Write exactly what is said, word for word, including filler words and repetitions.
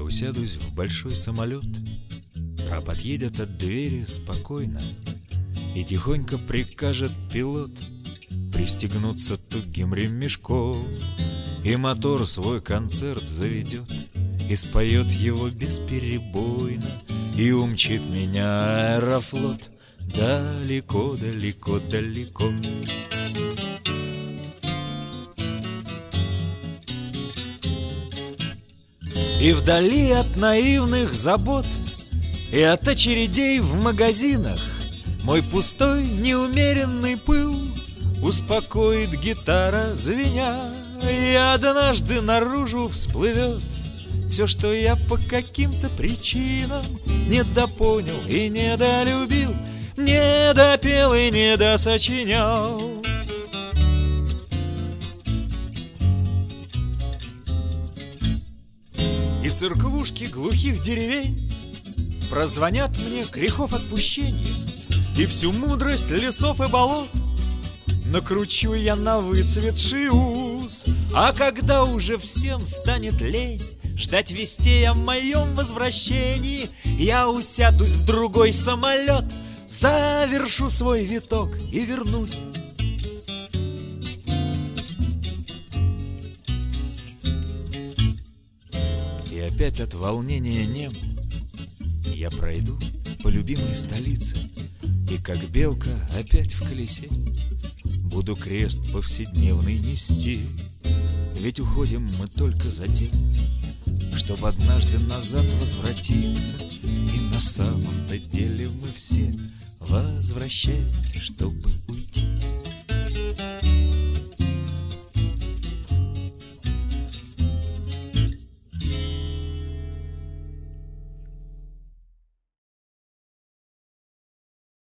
Я усядусь в большой самолет, трап отъедет от двери спокойно, и тихонько прикажет пилот пристегнуться тугим ремешком, и мотор свой концерт заведет и споет его бесперебойно, и умчит меня Аэрофлот далеко, далеко, далеко. И вдали от наивных забот и от очередей в магазинах мой пустой неумеренный пыл успокоит гитара звеня, и однажды наружу всплывет все, что я по каким-то причинам недопонял и недолюбил, недопел и недосочинял. И церквушки глухих деревень прозвонят мне грехов отпущения, и всю мудрость лесов и болот накручу я на выцветший ус. А когда уже всем станет лень ждать вестей о моем возвращении, я усядусь в другой самолет, завершу свой виток и вернусь. И опять от волнения нем я пройду по любимой столице, и как белка опять в колесе буду крест повседневный нести. Ведь уходим мы только за тем, чтоб однажды назад возвратиться, и на самом-то деле мы все возвращаемся, чтобы уйти.